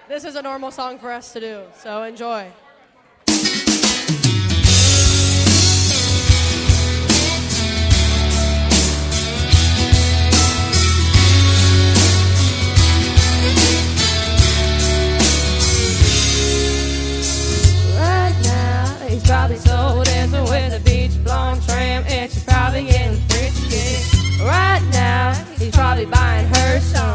This is a normal song for us to do, so enjoy. Right now, he's probably soul dancing with a beach blonde tramp, and she's probably getting frisky. Right now, he's probably buying her some